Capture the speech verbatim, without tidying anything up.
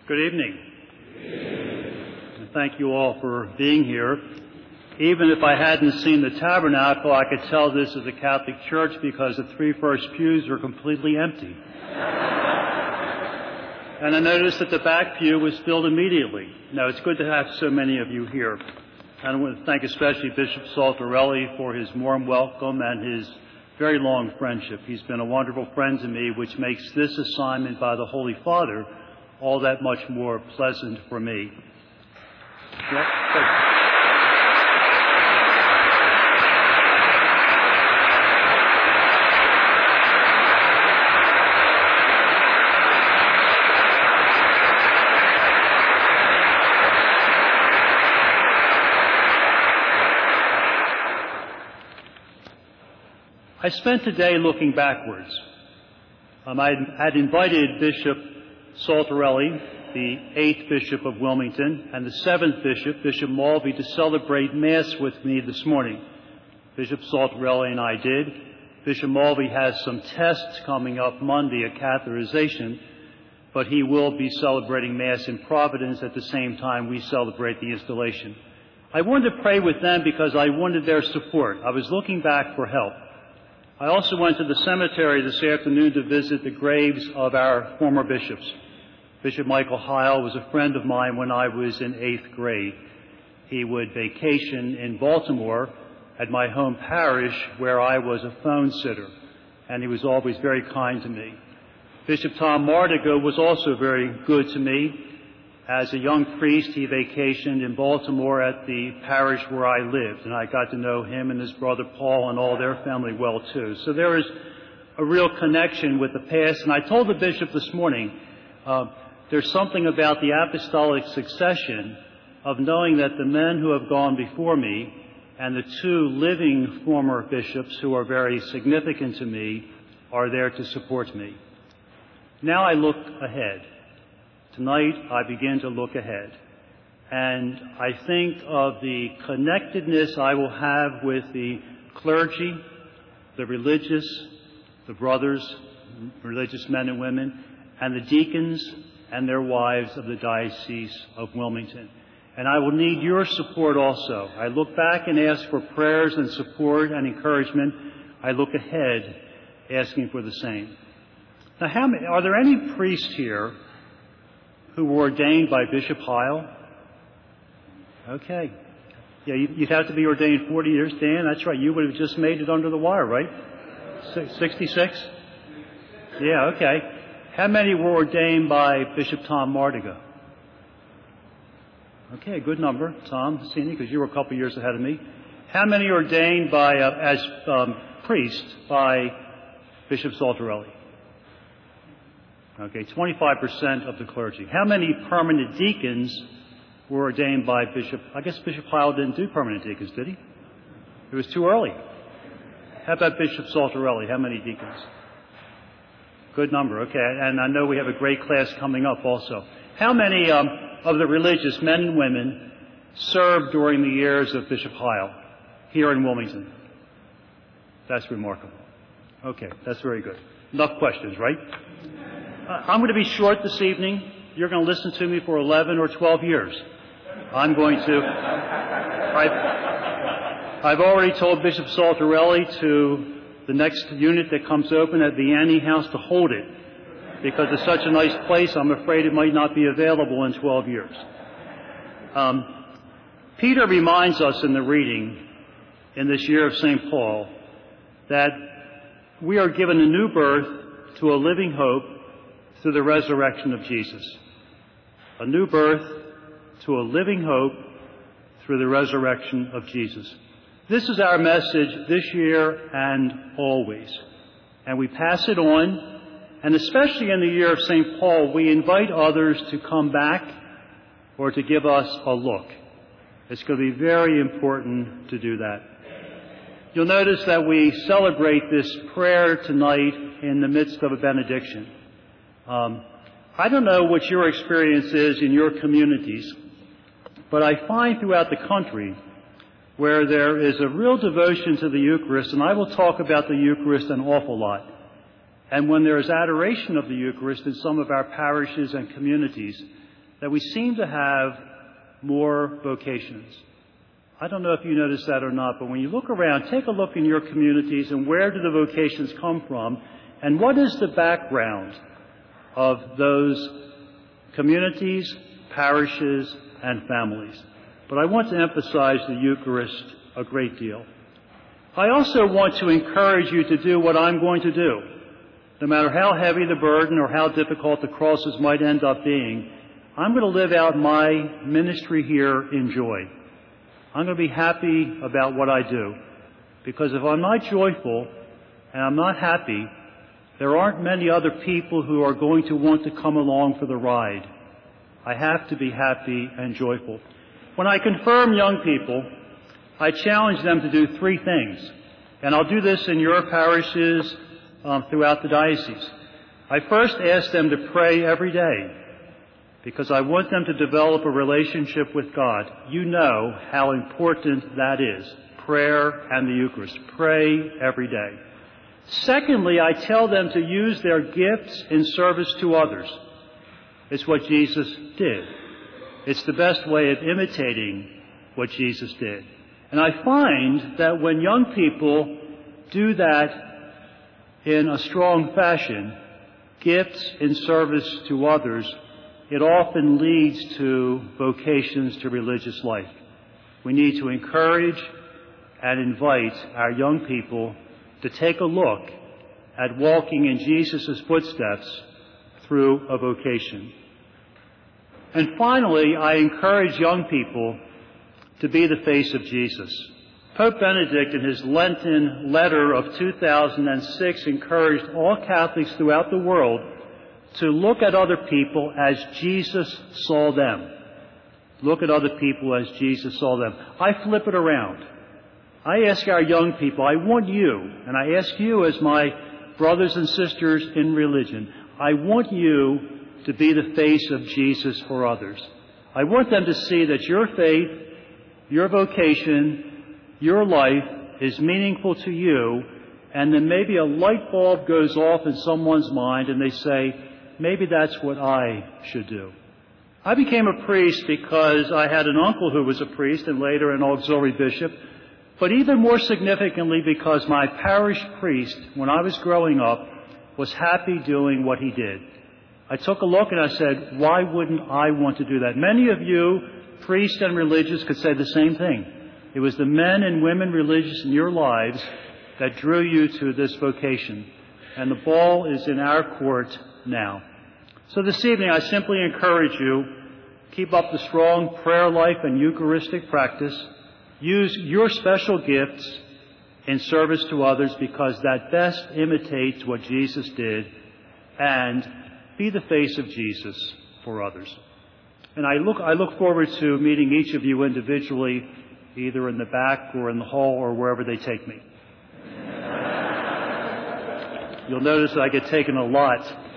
Good evening. And thank you all for being here. Even if I hadn't seen the tabernacle, I could tell this is a Catholic church because the three first pews are completely empty. And I noticed that the back pew was filled immediately. Now, it's good to have so many of you here. And I want to thank especially Bishop Saltarelli for his warm welcome and his very long friendship. He's been a wonderful friend to me, which makes this assignment by the Holy Father all that much more pleasant for me. Yeah, I spent today looking backwards. Um, I had invited Bishop Saltarelli, the eighth Bishop of Wilmington, and the seventh Bishop, Bishop Mulvey, to celebrate Mass with me this morning. Bishop Saltarelli and I did. Bishop Mulvey has some tests coming up Monday, a catheterization, but he will be celebrating Mass in Providence at the same time we celebrate the installation. I wanted to pray with them because I wanted their support. I was looking back for help. I also went to the cemetery this afternoon to visit the graves of our former bishops. Bishop Michael Heil was a friend of mine when I was in eighth grade. He would vacation in Baltimore at my home parish where I was a phone sitter, and he was always very kind to me. Bishop Tom Mardiga was also very good to me. As a young priest, he vacationed in Baltimore at the parish where I lived, and I got to know him and his brother Paul and all their family well, too. So there is a real connection with the past. And I told the bishop this morning, uh, there's something about the apostolic succession of knowing that the men who have gone before me and the two living former bishops who are very significant to me are there to support me. Now I look ahead. Tonight, I begin to look ahead, and I think of the connectedness I will have with the clergy, the religious, the brothers, religious men and women, and the deacons and their wives of the Diocese of Wilmington. And I will need your support also. I look back and ask for prayers and support and encouragement. I look ahead, asking for the same. Now, how many, are there any priests here who were ordained by Bishop Heil? Okay. Yeah, you'd have to be ordained forty years. Dan, that's right. You would have just made it under the wire, right? sixty-six? Yeah, okay. How many were ordained by Bishop Tom Mardiga? Okay, good number, Tom, seeing you, because you were a couple years ahead of me. How many ordained by, uh, as um, priest by Bishop Saltarelli? Okay, twenty-five percent of the clergy. How many permanent deacons were ordained by Bishop? I guess Bishop Heil didn't do permanent deacons, did he? It was too early. How about Bishop Saltarelli? How many deacons? Good number, okay. And I know we have a great class coming up also. How many um, of the religious men and women served during the years of Bishop Heil here in Wilmington? That's remarkable. Okay, that's very good. Enough questions, right? I'm going to be short this evening. You're going to listen to me for eleven or twelve years. I'm going to. I've, I've already told Bishop Saltarelli to the next unit that comes open at the Annie House to hold it, because it's such a nice place. I'm afraid it might not be available in twelve years. Um, Peter reminds us in the reading in this year of Saint Paul that we are given a new birth to a living hope through the resurrection of Jesus. A new birth to a living hope through the resurrection of Jesus. This is our message this year and always. And we pass it on, and especially in the year of Saint Paul, we invite others to come back or to give us a look. It's going to be very important to do that. You'll notice that we celebrate this prayer tonight in the midst of a benediction. Um, I don't know what your experience is in your communities, but I find throughout the country where there is a real devotion to the Eucharist, and I will talk about the Eucharist an awful lot. And when there is adoration of the Eucharist in some of our parishes and communities, that we seem to have more vocations. I don't know if you noticed that or not, but when you look around, take a look in your communities and where do the vocations come from, and what is the background of those communities, parishes, and families. But I want to emphasize the Eucharist a great deal. I also want to encourage you to do what I'm going to do. No matter how heavy the burden or how difficult the crosses might end up being, I'm going to live out my ministry here in joy. I'm going to be happy about what I do. Because if I'm not joyful and I'm not happy, there aren't many other people who are going to want to come along for the ride. I have to be happy and joyful. When I confirm young people, I challenge them to do three things. And I'll do this in your parishes um, throughout the diocese. I first ask them to pray every day, because I want them to develop a relationship with God. You know how important that is, prayer and the Eucharist. Pray every day. Secondly, I tell them to use their gifts in service to others. It's what Jesus did. It's the best way of imitating what Jesus did. And I find that when young people do that in a strong fashion, gifts in service to others, it often leads to vocations to religious life. We need to encourage and invite our young people to take a look at walking in Jesus' footsteps through a vocation. And finally, I encourage young people to be the face of Jesus. Pope Benedict, in his Lenten letter of two thousand six, encouraged all Catholics throughout the world to look at other people as Jesus saw them. Look at other people as Jesus saw them. I flip it around. I ask our young people, I want you, and I ask you as my brothers and sisters in religion, I want you to be the face of Jesus for others. I want them to see that your faith, your vocation, your life is meaningful to you, and then maybe a light bulb goes off in someone's mind and they say, maybe that's what I should do. I became a priest because I had an uncle who was a priest and later an auxiliary bishop, but even more significantly because my parish priest, when I was growing up, was happy doing what he did. I took a look and I said, why wouldn't I want to do that? Many of you, priests and religious, could say the same thing. It was the men and women religious in your lives that drew you to this vocation. And the ball is in our court now. So this evening, I simply encourage you, keep up the strong prayer life and Eucharistic practice. Use your special gifts in service to others because that best imitates what Jesus did, and be the face of Jesus for others. And I look, I look forward to meeting each of you individually, either in the back or in the hall or wherever they take me. You'll notice that I get taken a lot